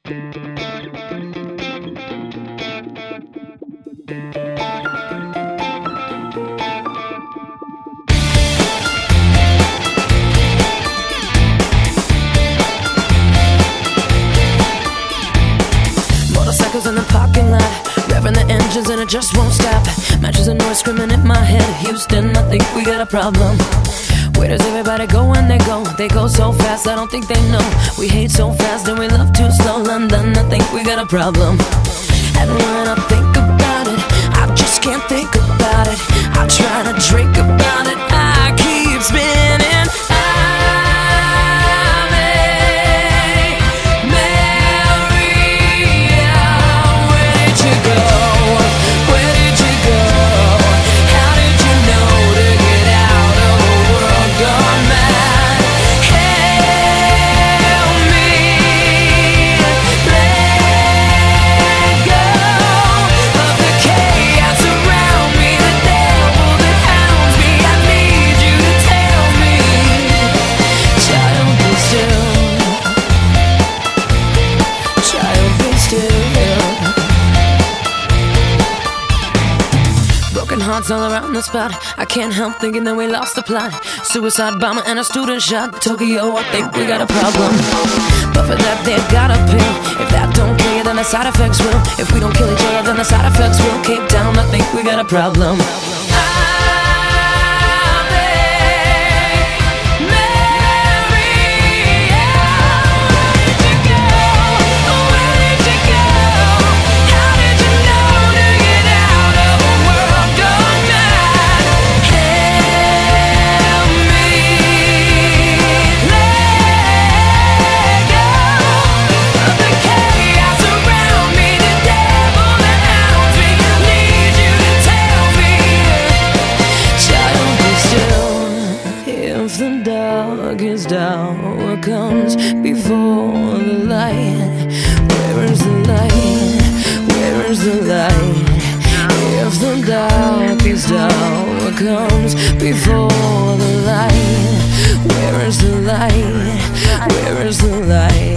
Motorcycles in the parking lot, revving the engines and it just won't stop. Matches of noise screaming in my head. Houston, I think we got a problem. Where does everybody go when they go? They go so fast, I don't think they know. We hate so fast and we love too slow. London, I think we got a problem. And when I think about it, I just can't think about it. I try to drink about it, I keep spinning. Hearts all around the spot. I can't help thinking that we lost the plot. Suicide bomber and a student shot. Tokyo, I think we got a problem. But for that they got a pill. If that don't kill you, then the side effects will. If we don't kill each other, then the side effects will. Cape Town, I think we got a problem. If the darkest hour comes before the light, where is the light? Where is the light? If the darkest hour comes before the light, where is the light? Where is the light?